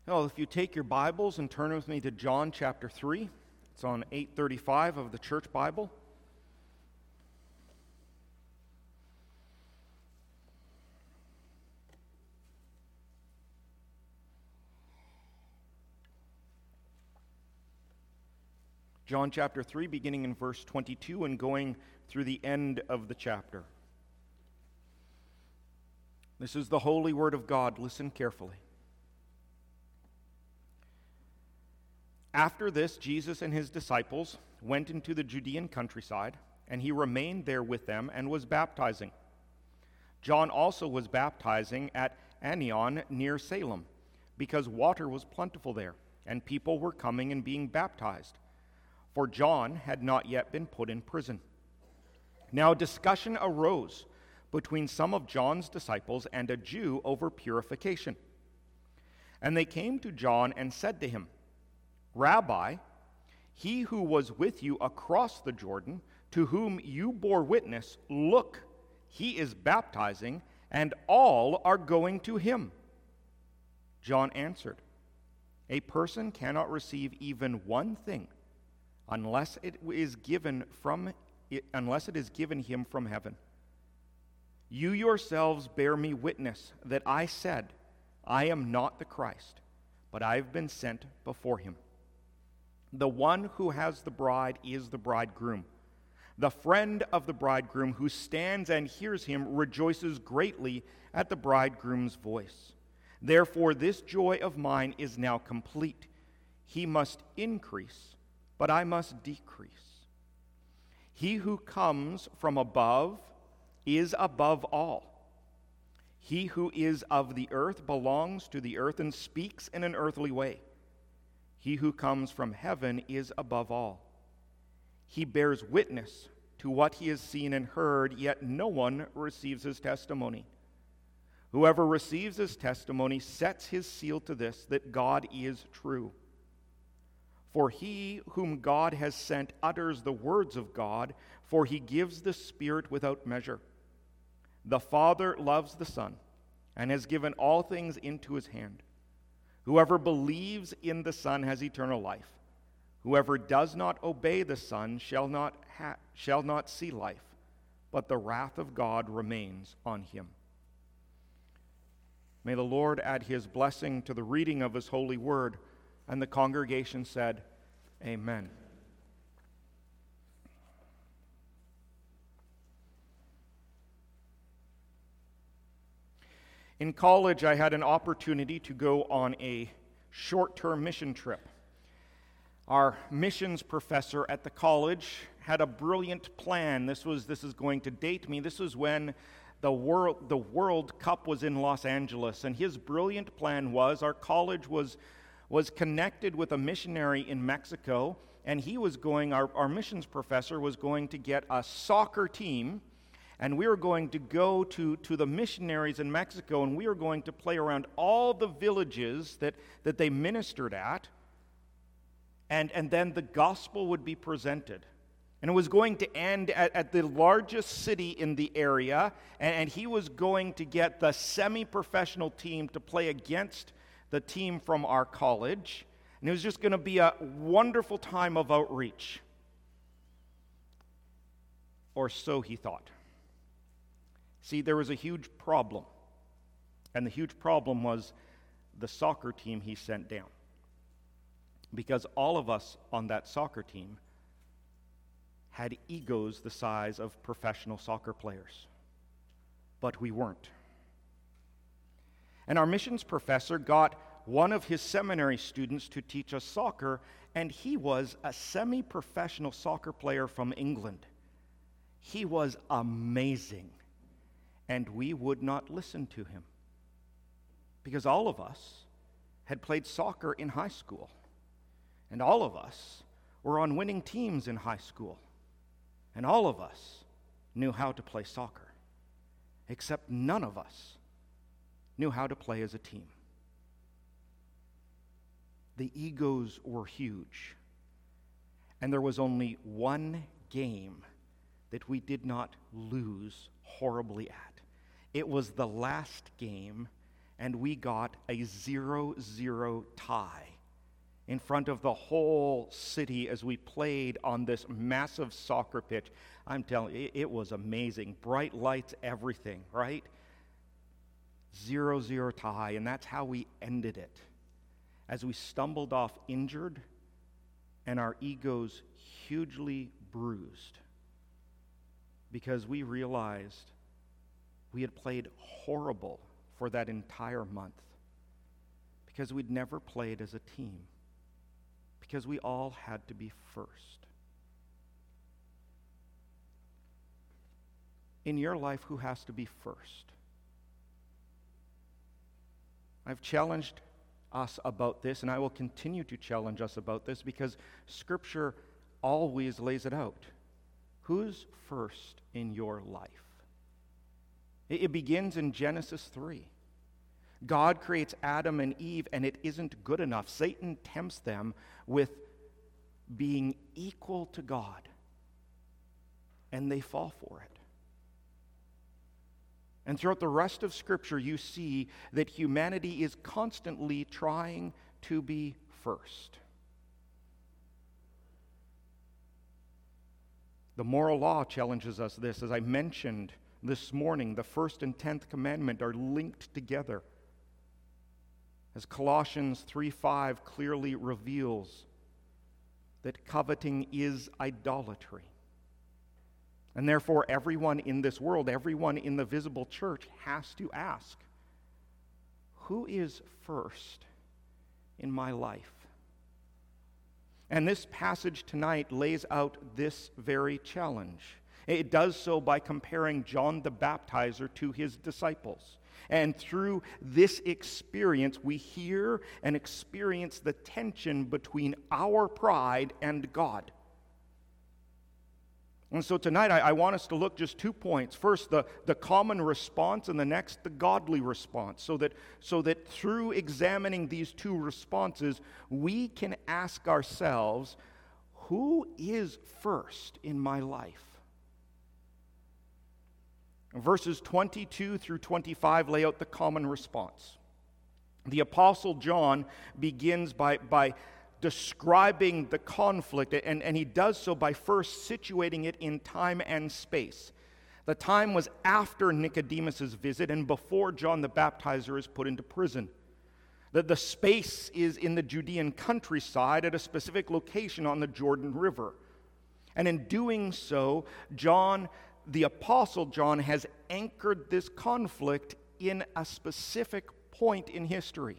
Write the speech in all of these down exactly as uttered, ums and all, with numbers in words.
Well, if you take your Bibles and turn with me to John chapter three, it's on eight thirty-five of the Church Bible. John chapter three, beginning in verse twenty-two and going through the end of the chapter. This is the holy word of God. Listen carefully. After this, Jesus and his disciples went into the Judean countryside, and he remained there with them and was baptizing. John also was baptizing at Aenon near Salem, because water was plentiful there, and people were coming and being baptized. For John had not yet been put in prison. Now a discussion arose between some of John's disciples and a Jew over purification. And they came to John and said to him, Rabbi, he who was with you across the Jordan, to whom you bore witness, look, he is baptizing, and all are going to him. John answered, A person cannot receive even one thing unless it is given from it, unless it is given him from heaven. You yourselves bear me witness that I said, I am not the Christ, but I have been sent before him. The one who has the bride is the bridegroom. The friend of the bridegroom who stands and hears him rejoices greatly at the bridegroom's voice. Therefore, this joy of mine is now complete. He must increase, but I must decrease. He who comes from above is above all. He who is of the earth belongs to the earth and speaks in an earthly way. He who comes from heaven is above all. He bears witness to what he has seen and heard, yet no one receives his testimony. Whoever receives his testimony sets his seal to this, that God is true. For he whom God has sent utters the words of God, for he gives the Spirit without measure. The Father loves the Son, and has given all things into his hand. Whoever believes in the Son has eternal life. Whoever does not obey the Son shall not ha- shall not see life, but the wrath of God remains on him. May the Lord add his blessing to the reading of his holy word. And the congregation said, Amen. In college, I had an opportunity to go on a short-term mission trip. Our missions professor at the college had a brilliant plan. This was this is going to date me. This was when the World the World Cup was in Los Angeles, and his brilliant plan was our college was was connected with a missionary in Mexico, and he was going. Our, our missions professor was going to get a soccer team. And we were going to go to, to the missionaries in Mexico, and we were going to play around all the villages that, that they ministered at, and, and then the gospel would be presented. And it was going to end at, at the largest city in the area, and, and he was going to get the semi-professional team to play against the team from our college, and it was just going to be a wonderful time of outreach. Or so he thought. See, there was a huge problem, and the huge problem was the soccer team he sent down. Because all of us on that soccer team had egos the size of professional soccer players, but we weren't. And our missions professor got one of his seminary students to teach us soccer, and he was a semi-professional soccer player from England. He was amazing. And we would not listen to him because all of us had played soccer in high school, and all of us were on winning teams in high school, and all of us knew how to play soccer, except none of us knew how to play as a team. The egos were huge, and there was only one game that we did not lose horribly at. It was the last game, and we got a zero zero tie in front of the whole city as we played on this massive soccer pitch. I'm telling you, it was amazing. Bright lights, everything, right? Zero zero tie, and that's how we ended it. As we stumbled off injured and our egos hugely bruised because we realized we had played horrible for that entire month because we'd never played as a team, because we all had to be first. In your life, who has to be first? I've challenged us about this, and I will continue to challenge us about this because Scripture always lays it out. Who's first in your life? It begins in Genesis three. God creates Adam and Eve, and it isn't good enough. Satan tempts them with being equal to God, and they fall for it. And throughout the rest of Scripture, you see that humanity is constantly trying to be first. The moral law challenges us this. As I mentioned this morning, the first and tenth commandment are linked together. As Colossians three five clearly reveals that coveting is idolatry. And therefore, everyone in this world, everyone in the visible church has to ask, who is first in my life? And this passage tonight lays out this very challenge. It does so by comparing John the Baptizer to his disciples. And through this experience, we hear and experience the tension between our pride and God. And so tonight, I, I want us to look just two points. First, the, the common response, and the next, the godly response. So that, so that through examining these two responses, we can ask ourselves, who is first in my life? Verses twenty-two through twenty-five lay out the common response. The Apostle John begins by, by describing the conflict, and, and he does so by first situating it in time and space. The time was after Nicodemus' visit and before John the Baptizer is put into prison. The, the space is in the Judean countryside at a specific location on the Jordan River. And in doing so, John, the Apostle John, has anchored this conflict in a specific point in history.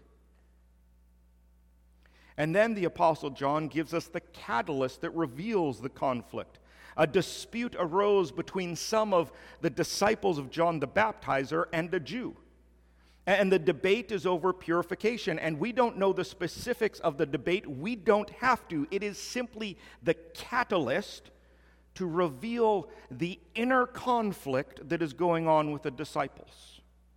And then the Apostle John gives us the catalyst that reveals the conflict. A dispute arose between some of the disciples of John the Baptizer and a Jew. And the debate is over purification. And we don't know the specifics of the debate. We don't have to. It is simply the catalyst to reveal the inner conflict that is going on with the disciples.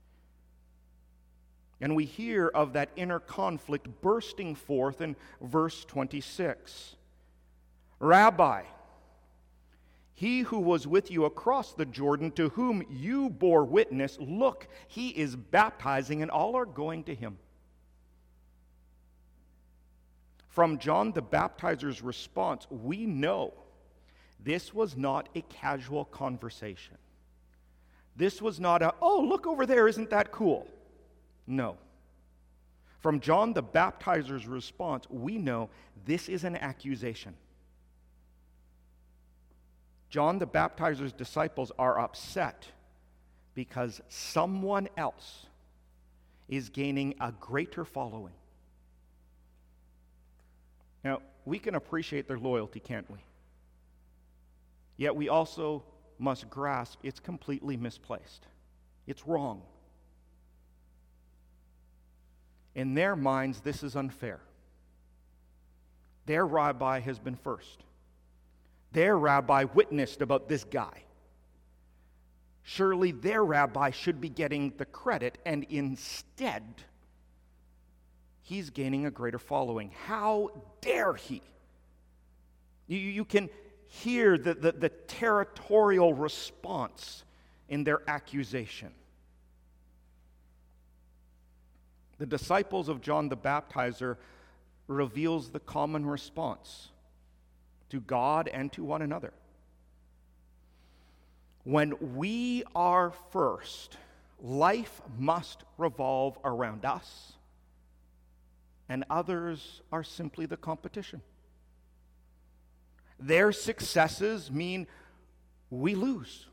And we hear of that inner conflict bursting forth in verse twenty-six. Rabbi, he who was with you across the Jordan, to whom you bore witness, look, he is baptizing, and all are going to him. From John the Baptizer's response, we know this was not a casual conversation. This was not a, oh, look over there, isn't that cool? No. From John the Baptizer's response, we know this is an accusation. John the Baptizer's disciples are upset because someone else is gaining a greater following. Now, we can appreciate their loyalty, can't we? Yet we also must grasp it's completely misplaced. It's wrong. In their minds, this is unfair. Their rabbi has been first. Their rabbi witnessed about this guy. Surely their rabbi should be getting the credit, and instead, he's gaining a greater following. How dare he? You, you can hear the, the, the territorial response in their accusation. The disciples of John the Baptizer reveals the common response to God and to one another. When we are first, life must revolve around us, and others are simply the competition. Their successes mean we lose.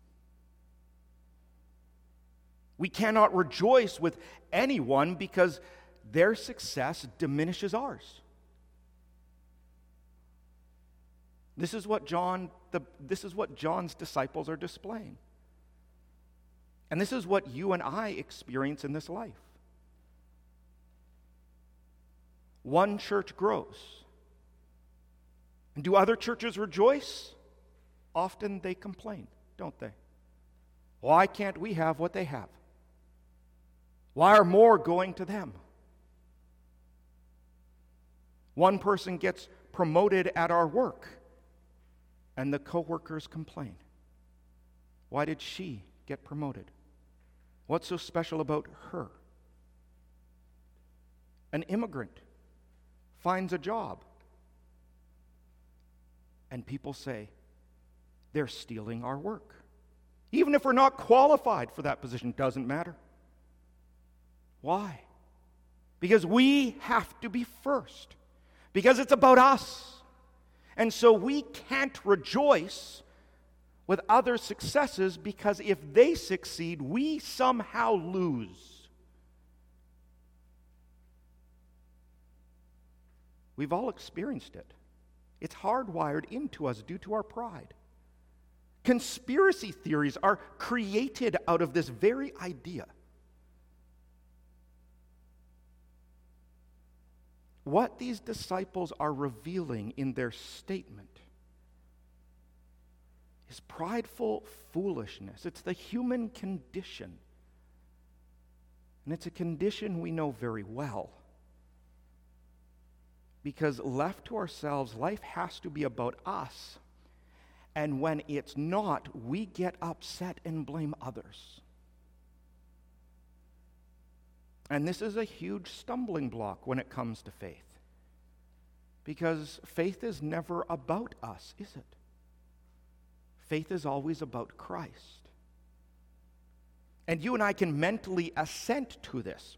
We cannot rejoice with anyone because their success diminishes ours. This is what John, the, this is what John's disciples are displaying. And this is what you and I experience in this life. One church grows. And do other churches rejoice? Often they complain, don't they? Why can't we have what they have? Why are more going to them? One person gets promoted at our work, and the coworkers complain. Why did she get promoted? What's so special about her? An immigrant finds a job, and people say, they're stealing our work. Even if we're not qualified for that position, doesn't matter. Why? Because we have to be first. Because it's about us. And so we can't rejoice with other successes, because if they succeed, we somehow lose. We've all experienced it. It's hardwired into us due to our pride. Conspiracy theories are created out of this very idea. What these disciples are revealing in their statement is prideful foolishness. It's the human condition. And it's a condition we know very well. Because left to ourselves, life has to be about us. And when it's not, we get upset and blame others. And this is a huge stumbling block when it comes to faith. Because faith is never about us, is it? Faith is always about Christ. And you and I can mentally assent to this.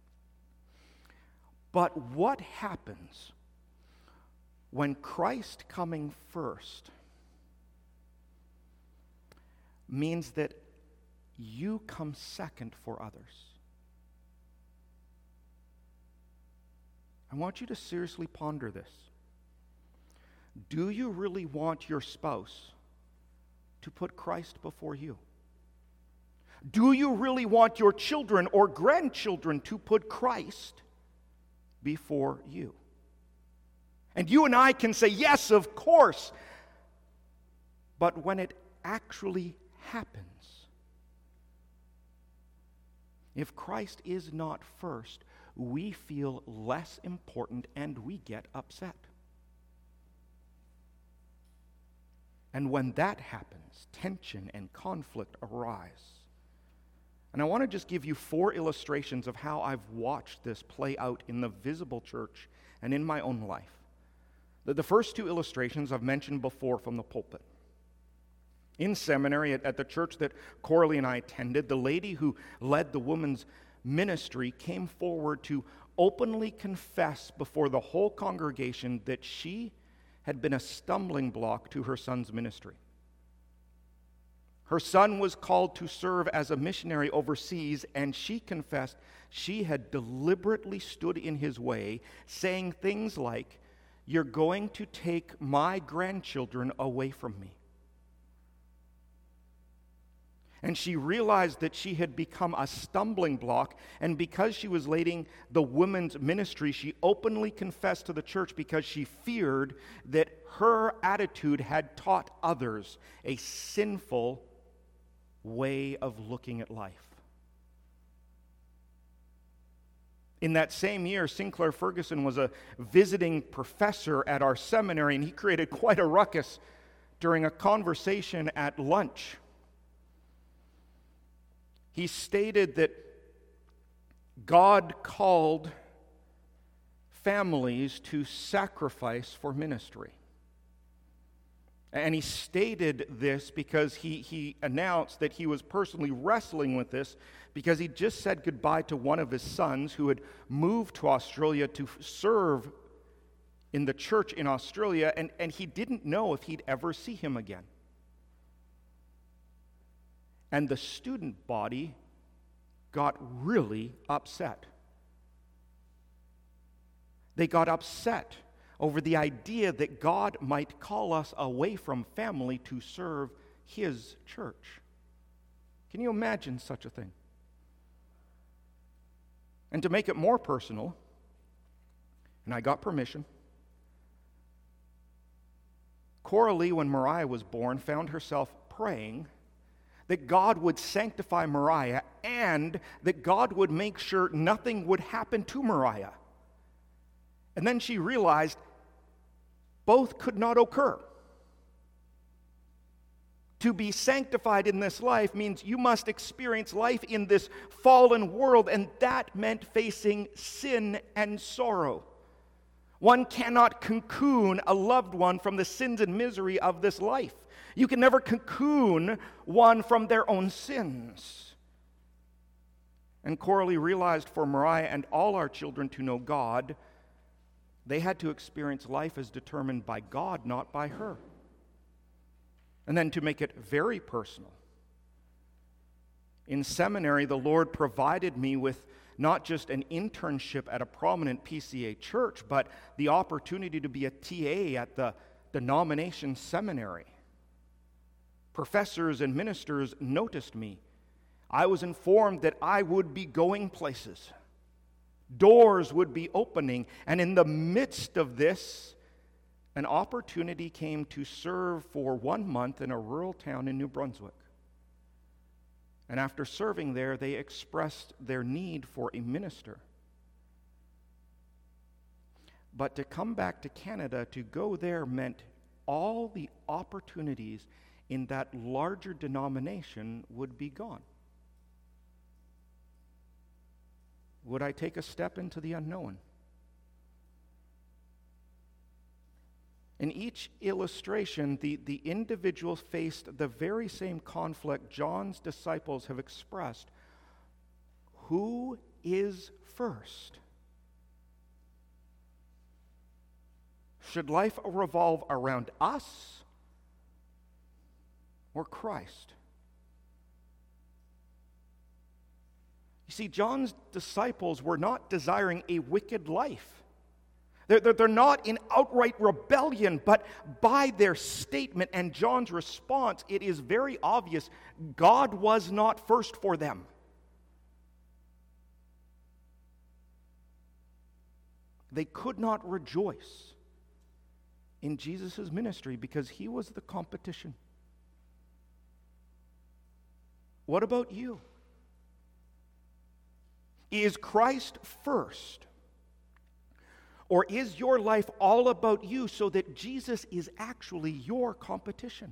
But what happens when Christ coming first means that you come second for others? I want you to seriously ponder this. Do you really want your spouse to put Christ before you? Do you really want your children or grandchildren to put Christ before you? And you and I can say, yes, of course. But when it actually happens, if Christ is not first, we feel less important and we get upset. And when that happens, tension and conflict arise. And I want to just give you four illustrations of how I've watched this play out in the visible church and in my own life. The, the first two illustrations I've mentioned before from the pulpit. In seminary, at, at the church that Coralie and I attended, the lady who led the women's ministry came forward to openly confess before the whole congregation that she had been a stumbling block to her son's ministry. Her son was called to serve as a missionary overseas, and she confessed she had deliberately stood in his way, saying things like, "You're going to take my grandchildren away from me." And she realized that she had become a stumbling block, and because she was leading the women's ministry, she openly confessed to the church because she feared that her attitude had taught others a sinful way of looking at life. In that same year, Sinclair Ferguson was a visiting professor at our seminary, and he created quite a ruckus during a conversation at lunch. He stated that God called families to sacrifice for ministry. And he stated this because he, he announced that he was personally wrestling with this because he just said goodbye to one of his sons who had moved to Australia to serve in the church in Australia, and, and he didn't know if he'd ever see him again. And the student body got really upset. They got upset over the idea that God might call us away from family to serve His church. Can you imagine such a thing? And to make it more personal, and I got permission, Coralie, when Mariah was born, found herself praying that God would sanctify Mariah and that God would make sure nothing would happen to Mariah. And then she realized both could not occur. To be sanctified in this life means you must experience life in this fallen world, and that meant facing sin and sorrow. One cannot cocoon a loved one from the sins and misery of this life. You can never cocoon one from their own sins. And Coralie realized for Mariah and all our children to know God, they had to experience life as determined by God, not by her. And then to make it very personal, in seminary, the Lord provided me with not just an internship at a prominent P C A church, but the opportunity to be a T A at the denomination seminary. Professors and ministers noticed me. I was informed that I would be going places. Doors would be opening, and in the midst of this, an opportunity came to serve for one month in a rural town in New Brunswick. And after serving there, they expressed their need for a minister. But to come back to Canada, to go there meant all the opportunities in that larger denomination would be gone. Would I take a step into the unknown? In each illustration, the, the individuals faced the very same conflict John's disciples have expressed. Who is first? Should life revolve around us or Christ? You see, John's disciples were not desiring a wicked life. They're, they're, they're not in outright rebellion, but by their statement and John's response, it is very obvious God was not first for them. They could not rejoice in Jesus' ministry because he was the competition. What about you? Is Christ first? Or is your life all about you so that Jesus is actually your competition?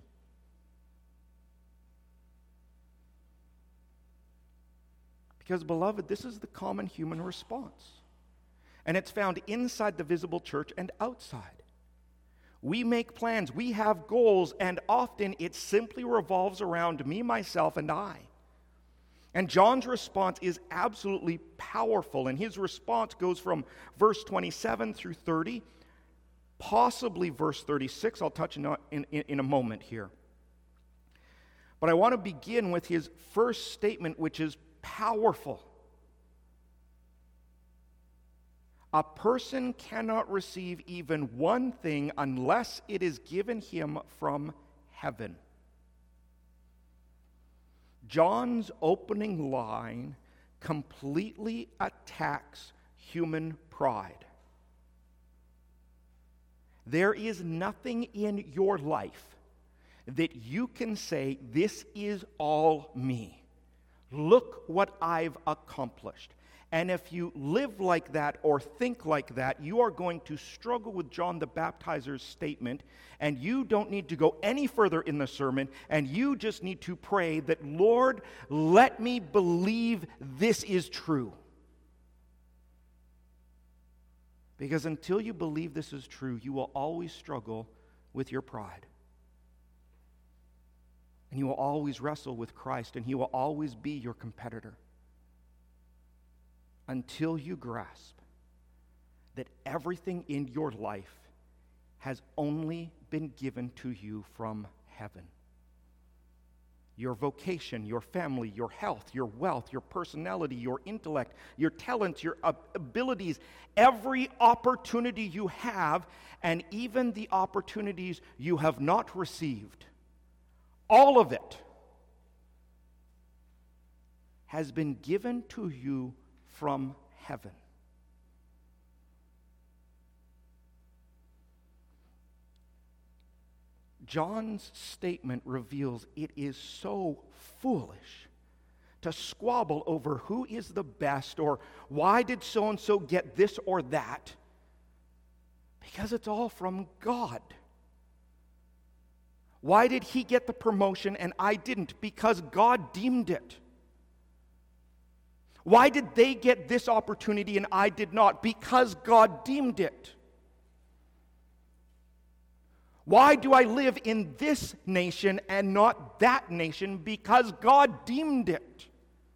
Because, beloved, this is the common human response. And it's found inside the visible church and outside. We make plans, we have goals, and often it simply revolves around me, myself, and I. And John's response is absolutely powerful, and his response goes from verse twenty-seven through thirty, possibly verse thirty-six. I'll touch on in, in, in a moment here. But I want to begin with his first statement, which is powerful. A person cannot receive even one thing unless it is given him from heaven. John's opening line completely attacks human pride. There is nothing in your life that you can say, this is all me. Look what I've accomplished. And if you live like that or think like that, you are going to struggle with John the Baptizer's statement, and you don't need to go any further in the sermon, and you just need to pray that, Lord, let me believe this is true. Because until you believe this is true, you will always struggle with your pride. And you will always wrestle with Christ, and He will always be your competitor. Until you grasp that everything in your life has only been given to you from heaven. Your vocation, your family, your health, your wealth, your personality, your intellect, your talents, your abilities, every opportunity you have, and even the opportunities you have not received, all of it has been given to you from heaven. John's statement reveals it is so foolish to squabble over who is the best or why did so-and-so get this or that, because it's all from God. Why did he get the promotion and I didn't? Because God deemed it. Why did they get this opportunity and I did not? Because God deemed it. Why do I live in this nation and not that nation? Because God deemed it.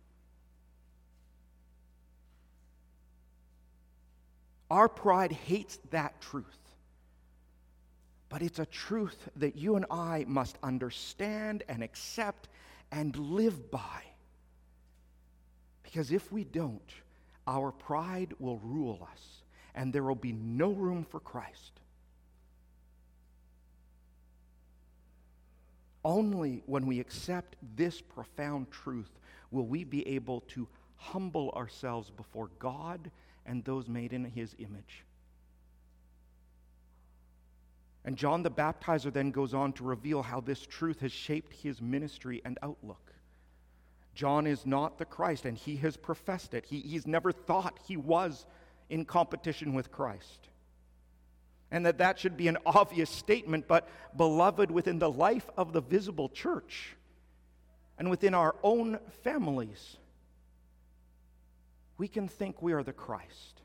Our pride hates that truth. But it's a truth that you and I must understand and accept and live by. Because if we don't, our pride will rule us, and there will be no room for Christ. Only when we accept this profound truth will we be able to humble ourselves before God and those made in His image. And John the Baptizer then goes on to reveal how this truth has shaped his ministry and outlook. John is not the Christ, and he has professed it. He, he's never thought he was in competition with Christ. And that that should be an obvious statement, but beloved, within the life of the visible church and within our own families, we can think we are the Christ.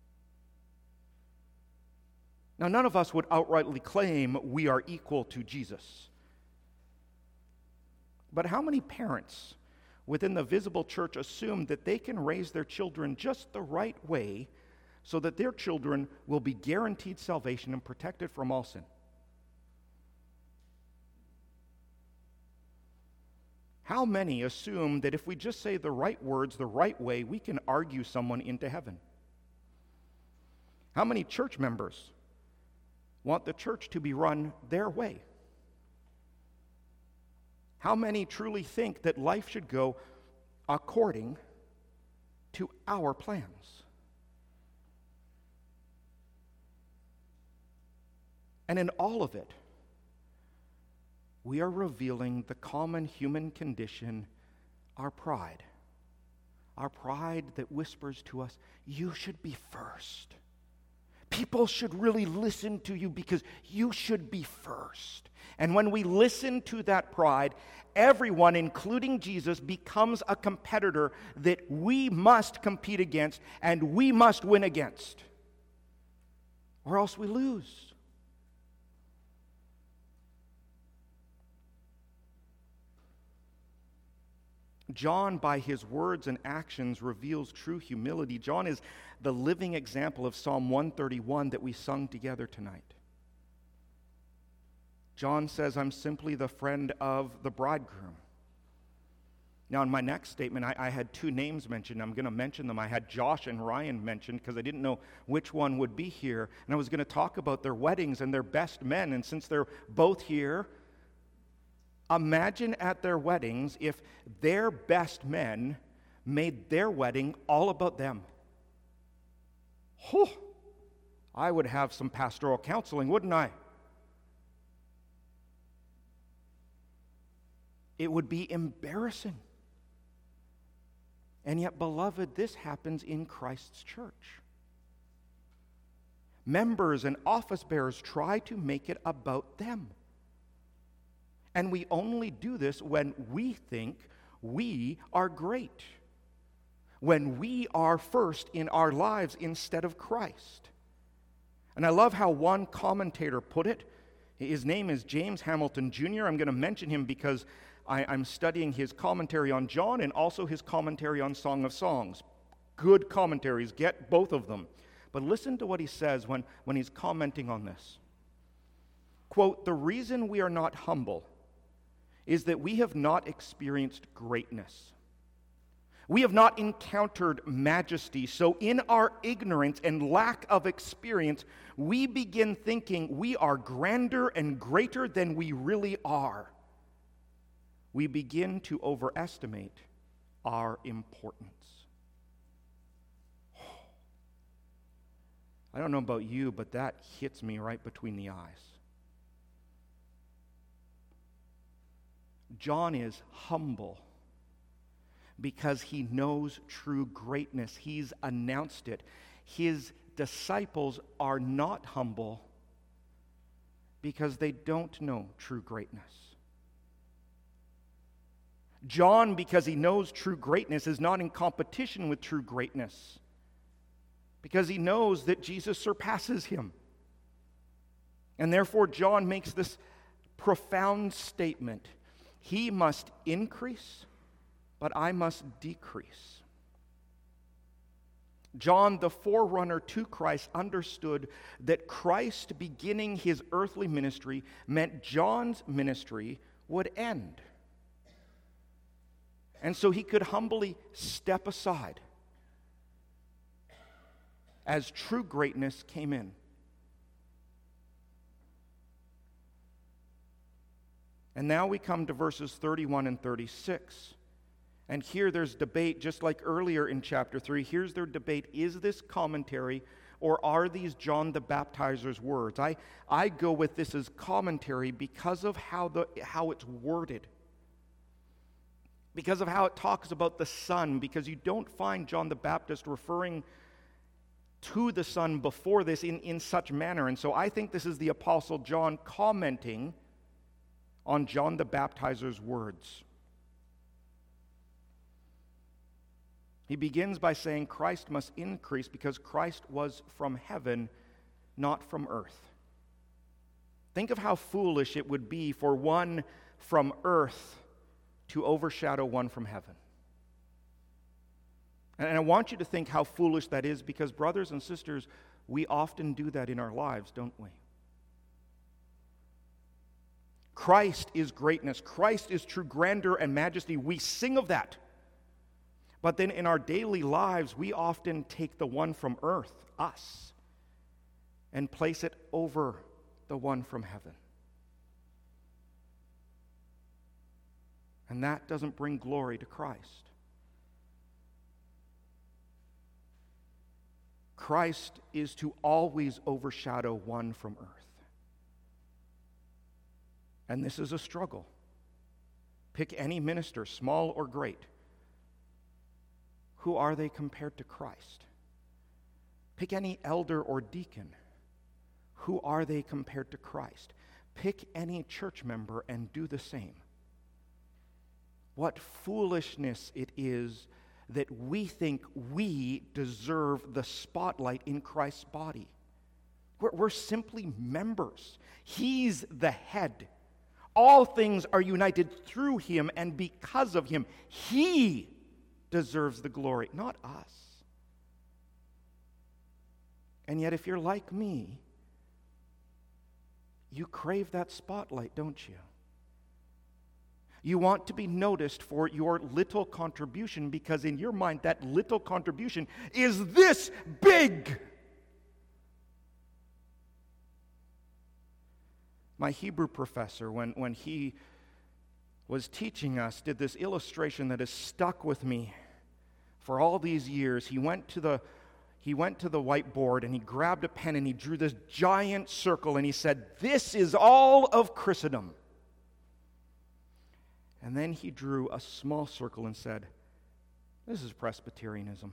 Now, none of us would outrightly claim we are equal to Jesus. But how many parents within the visible church assume that they can raise their children just the right way so that their children will be guaranteed salvation and protected from all sin? How many assume that if we just say the right words the right way, we can argue someone into heaven? How many church members want the church to be run their way? How many truly think that life should go according to our plans? And in all of it, we are revealing the common human condition, our pride. Our pride that whispers to us, you should be first. People should really listen to you because you should be first. And when we listen to that pride, everyone, including Jesus, becomes a competitor that we must compete against and we must win against, or else we lose. John, by his words and actions, reveals true humility. John is the living example of Psalm one thirty-one that we sung together tonight. John says, I'm simply the friend of the bridegroom. Now, in my next statement, I, I had two names mentioned. I'm going to mention them. I had Josh and Ryan mentioned because I didn't know which one would be here. And I was going to talk about their weddings and their best men. And since they're both here, imagine at their weddings if their best men made their wedding all about them. Oh, I would have some pastoral counseling, wouldn't I? It would be embarrassing. And yet, beloved, this happens in Christ's church. Members and office bearers try to make it about them. And we only do this when we think we are great, when we are first in our lives instead of Christ. And I love how one commentator put it. His name is James Hamilton Junior I'm going to mention him because I, I'm studying his commentary on John and also his commentary on Song of Songs. Good commentaries, get both of them. But listen to what he says when, when he's commenting on this. Quote, "The reason we are not humble is that we have not experienced greatness. We have not encountered majesty, so in our ignorance and lack of experience, we begin thinking we are grander and greater than we really are. We begin to overestimate our importance." I don't know about you, but that hits me right between the eyes. John is humble because he knows true greatness. He's announced it. His disciples are not humble because they don't know true greatness. John, because he knows true greatness, is not in competition with true greatness because he knows that Jesus surpasses him. And therefore, John makes this profound statement: he must increase, but I must decrease. John, the forerunner to Christ, understood that Christ beginning his earthly ministry meant John's ministry would end. And so he could humbly step aside as true greatness came in. And now we come to verses thirty-one and thirty-six. And here there's debate, just like earlier in chapter three. Here's their debate. Is this commentary, or are these John the Baptizer's words? I, I go with this as commentary because of how, the, how it's worded. Because of how it talks about the Son. Because you don't find John the Baptist referring to the Son before this in, in such manner. And so I think this is the Apostle John commenting on John the Baptizer's words. He begins by saying Christ must increase because Christ was from heaven, not from earth. Think of how foolish it would be for one from earth to overshadow one from heaven. And I want you to think how foolish that is because, brothers and sisters, we often do that in our lives, don't we? Christ is greatness. Christ is true grandeur and majesty. We sing of that. But then in our daily lives, we often take the one from earth, us, and place it over the one from heaven. And that doesn't bring glory to Christ. Christ is to always overshadow one from earth. And this is a struggle. Pick any minister, small or great. Who are they compared to Christ? Pick any elder or deacon. Who are they compared to Christ? Pick any church member and do the same. What foolishness it is that we think we deserve the spotlight in Christ's body. We're, we're simply members. He's the head. All things are united through him and because of him. He deserves the glory, not us. And yet, if you're like me, you crave that spotlight, don't you? You want to be noticed for your little contribution because in your mind, that little contribution is this big. My Hebrew professor, when, when he was teaching us, did this illustration that has stuck with me for all these years. He went to the he went to the whiteboard and he grabbed a pen and he drew this giant circle and he said, "This is all of Christendom." And then he drew a small circle and said, "This is Presbyterianism."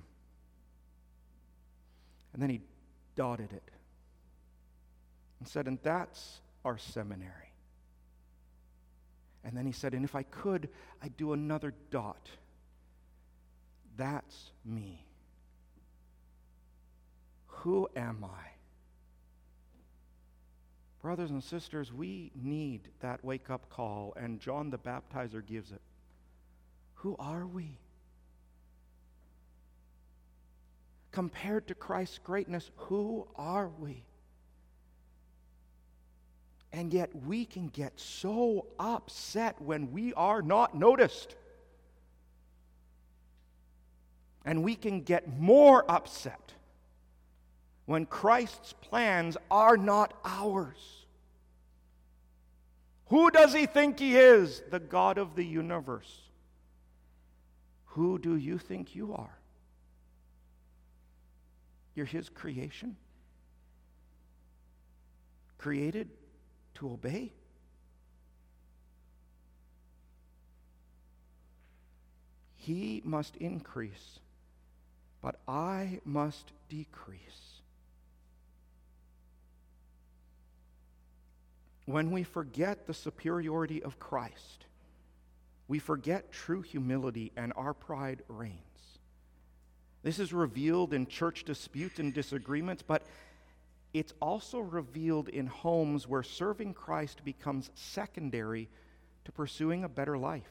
And then he dotted it and said, "And that's our seminary." And then he said, "And if I could, I'd do another dot. That's me. Who am I Brothers and sisters, we need that wake-up call, and John the Baptizer gives it. Who are we? Compared to Christ's greatness, who are we? And yet we can get so upset when we are not noticed. And we can get more upset when Christ's plans are not ours. Who does he think he is? The God of the universe. Who do you think you are? You're his creation? Created to obey? He must increase, but I must decrease. When we forget the superiority of Christ, we forget true humility, and our pride reigns. This is revealed in church disputes and disagreements, but it's also revealed in homes where serving Christ becomes secondary to pursuing a better life.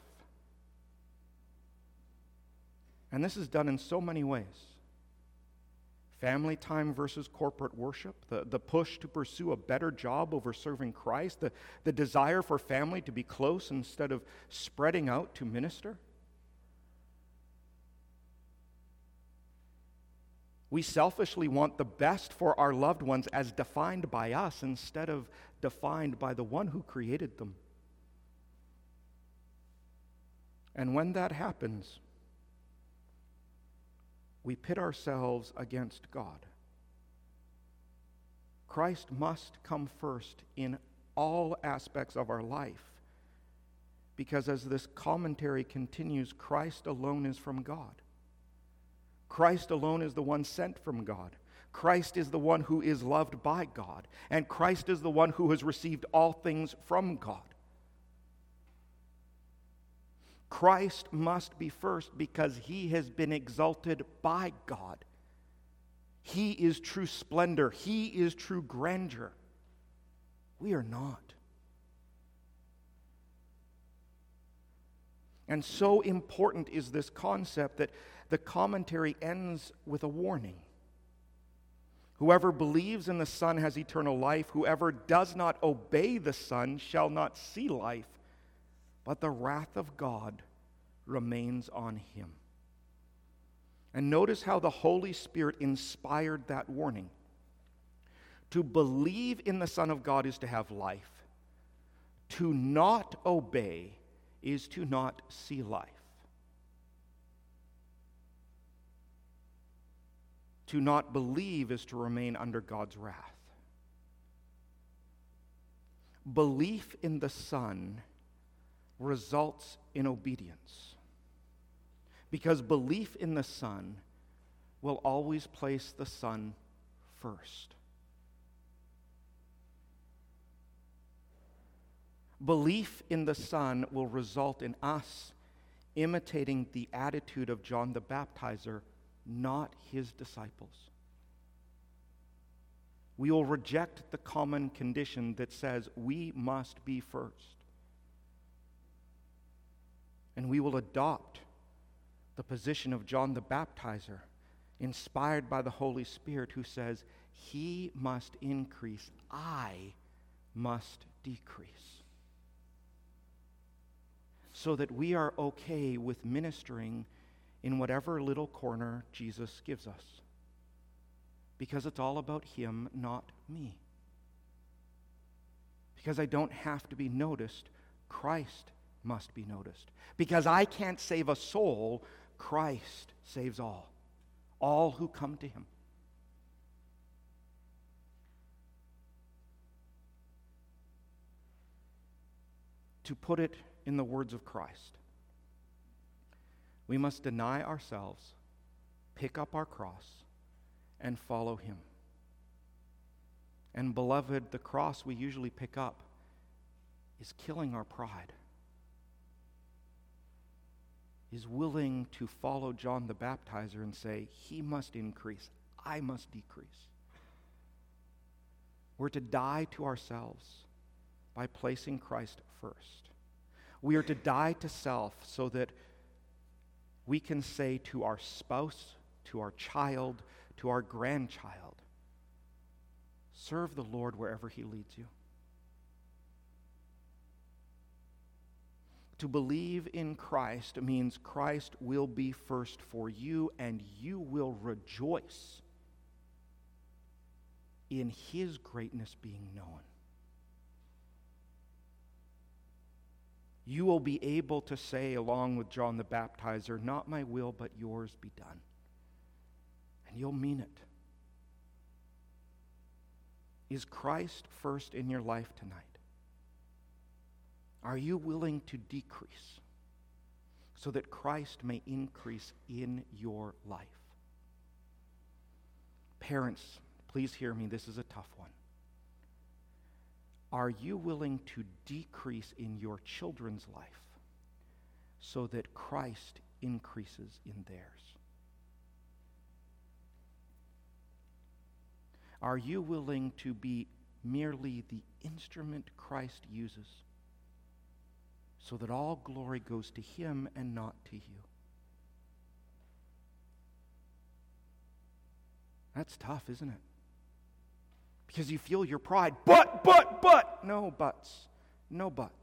And this is done in so many ways. Family time versus corporate worship, the, the push to pursue a better job over serving Christ, the, the desire for family to be close instead of spreading out to minister. We selfishly want the best for our loved ones as defined by us instead of defined by the one who created them. And when that happens, we pit ourselves against God. Christ must come first in all aspects of our life, because as this commentary continues, Christ alone is from God. Christ alone is the one sent from God. Christ is the one who is loved by God. And Christ is the one who has received all things from God. Christ must be first because he has been exalted by God. He is true splendor. He is true grandeur. We are not. And so important is this concept that the commentary ends with a warning. Whoever believes in the Son has eternal life. Whoever does not obey the Son shall not see life, but the wrath of God remains on him. And notice how the Holy Spirit inspired that warning. To believe in the Son of God is to have life. To not obey is to not see life. To not believe is to remain under God's wrath. Belief in the Son results in obedience, because belief in the Son will always place the Son first. Belief in the Son will result in us imitating the attitude of John the Baptizer, not his disciples. We will reject the common condition that says we must be first. And we will adopt the position of John the Baptizer, inspired by the Holy Spirit, who says, he must increase, I must decrease. So that we are okay with ministering in whatever little corner Jesus gives us. Because it's all about him, not me. Because I don't have to be noticed, Christ must be noticed. Because I can't save a soul, Christ saves all. All who come to him. To put it in the words of Christ, we must deny ourselves, pick up our cross, and follow him. And beloved, the cross we usually pick up is killing our pride, is willing to follow John the Baptizer and say, he must increase, I must decrease. We're to die to ourselves by placing Christ first. We are to die to self so that we can say to our spouse, to our child, to our grandchild, serve the Lord wherever He leads you. To believe in Christ means Christ will be first for you, and you will rejoice in His greatness being known. You will be able to say, along with John the Baptizer, "Not my will, but yours be done." And you'll mean it. Is Christ first in your life tonight? Are you willing to decrease so that Christ may increase in your life? Parents, please hear me. This is a tough one. Are you willing to decrease in your children's life so that Christ increases in theirs? Are you willing to be merely the instrument Christ uses so that all glory goes to Him and not to you? That's tough, isn't it? Because you feel your pride. But, but, but. No buts. No buts.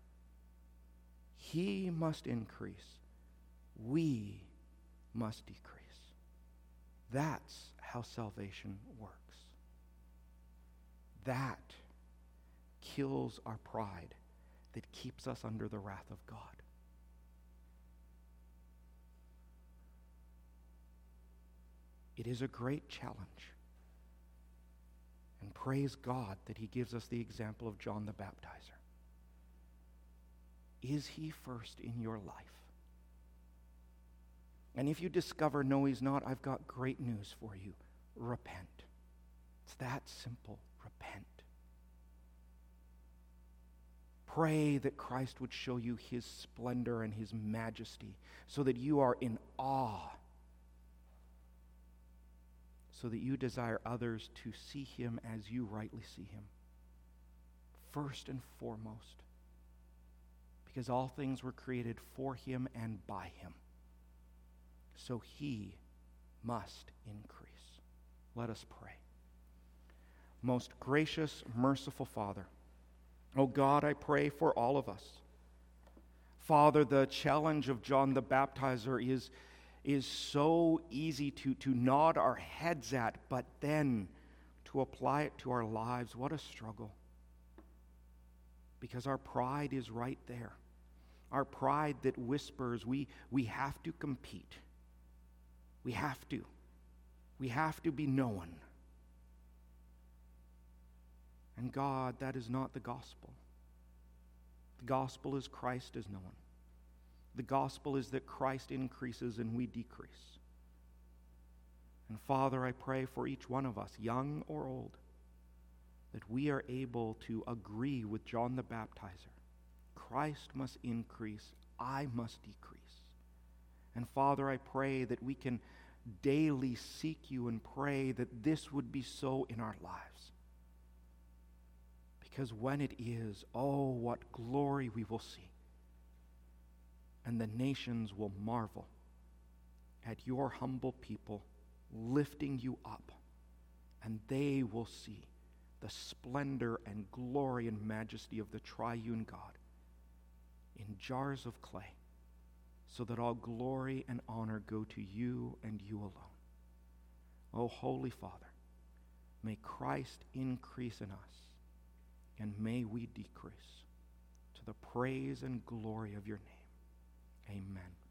He must increase. We must decrease. That's how salvation works. That kills our pride that keeps us under the wrath of God. It is a great challenge. And praise God that He gives us the example of John the Baptizer. Is He first in your life? And if you discover, no, He's not, I've got great news for you. Repent. It's that simple. Repent. Pray that Christ would show you His splendor and His majesty so that you are in awe, so that you desire others to see Him as you rightly see Him. First and foremost, because all things were created for Him and by Him. So He must increase. Let us pray. Most gracious, merciful Father, oh God, I pray for all of us. Father, the challenge of John the Baptizer is, is so easy to, to nod our heads at, but then to apply it to our lives. What a struggle. Because our pride is right there. Our pride that whispers we, we have to compete. We have to. We have to be known. And God, that is not the gospel. The gospel is Christ is known. The gospel is that Christ increases and we decrease. And Father, I pray for each one of us, young or old, that we are able to agree with John the Baptizer. Christ must increase, I must decrease. And Father, I pray that we can daily seek you and pray that this would be so in our lives. Because when it is, oh, what glory we will see. And the nations will marvel at your humble people lifting you up. And they will see the splendor and glory and majesty of the triune God in jars of clay, so that all glory and honor go to you and you alone. O Holy Father, may Christ increase in us, and may we decrease to the praise and glory of your name. Amen.